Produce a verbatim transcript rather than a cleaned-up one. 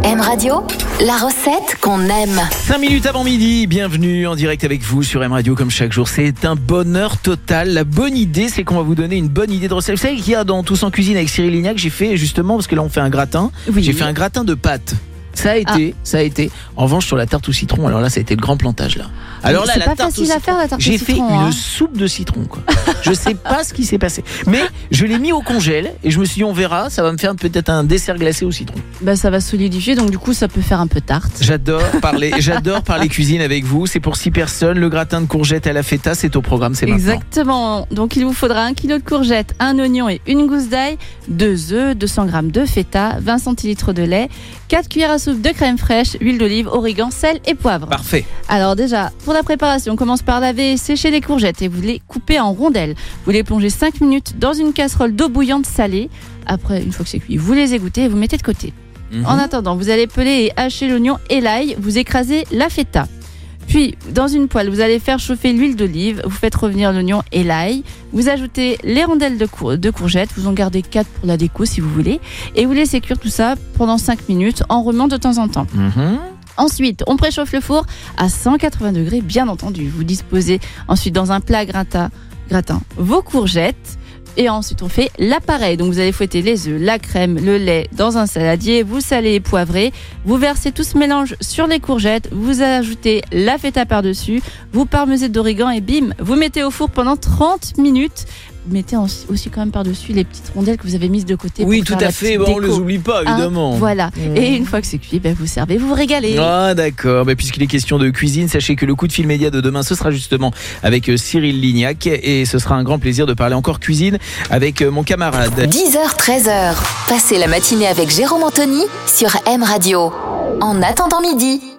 M Radio, la recette qu'on aime. cinq minutes avant midi, bienvenue en direct avec vous sur M Radio comme chaque jour. C'est un bonheur total. La bonne idée, c'est qu'on va vous donner une bonne idée de recette. Vous savez qu'il y a dans Tous en cuisine avec Cyril Lignac, j'ai fait justement, parce que là on fait un gratin, Oui. j'ai fait un gratin de pâtes. Ça a été, Ah. ça a été. En revanche, sur la tarte au citron, alors là, ça a été le grand plantage là. Alors là, c'est la pas tarte au facile à citron, faire, la tarte au j'ai citron, fait une hein. soupe de citron quoi. Je sais pas ce qui s'est passé, mais je l'ai mis au congèle et je me suis dit on verra, ça va me faire peut-être un dessert glacé au citron. Bah, ça va solidifier, donc du coup, ça peut faire un peu tarte. J'adore parler, j'adore parler cuisine avec vous. C'est pour six personnes. Le gratin de courgettes à la feta, c'est au programme, c'est maintenant. Exactement. Donc, il vous faudra un kilo de courgettes, un oignon et une gousse d'ail, deux œufs, deux cents grammes de feta, vingt centilitres de lait, quatre cuillères à soupe de crème fraîche, huile d'olive, origan, sel et poivre. Parfait. Alors déjà, pour la préparation, on commence par laver et sécher les courgettes et vous les coupez en rondelles. Vous les plongez cinq minutes dans une casserole d'eau bouillante salée. Après, une fois que c'est cuit, vous les égouttez et vous mettez de côté. Mhm. En attendant, vous allez peler et hacher l'oignon et l'ail, vous écrasez la feta. Puis, dans une poêle, vous allez faire chauffer l'huile d'olive, vous faites revenir l'oignon et l'ail, vous ajoutez les rondelles de, cour- de courgettes, vous en gardez quatre pour la déco si vous voulez, et vous laissez cuire tout ça pendant cinq minutes en remuant de temps en temps. Mhm. Ensuite, on préchauffe le four à cent quatre-vingts degrés, bien entendu. Vous disposez ensuite dans un plat gratin, gratin vos courgettes. Et ensuite, on fait l'appareil. Donc, vous allez fouetter les œufs, la crème, le lait dans un saladier. Vous salez et poivrez. Vous versez tout ce mélange sur les courgettes. Vous ajoutez la feta par-dessus. Vous parmesez d'origan et bim, vous mettez au four pendant trente minutes. Vous mettez aussi quand même par-dessus les petites rondelles que vous avez mises de côté. Oui, pour tout faire à la fait. petite Bon, on déco. les oublie pas, Hein, évidemment. voilà. Mmh. Et une fois que c'est cuit, ben, vous servez, vous vous régalez. Ah, d'accord. Bah, puisqu'il est question de cuisine, sachez que le coup de fil média de demain, ce sera justement avec euh, Cyril Lignac. Et ce sera un grand plaisir de parler encore cuisine avec euh, mon camarade. dix heures treize heures. Passez la matinée avec Jérôme Anthony sur M Radio. En attendant midi.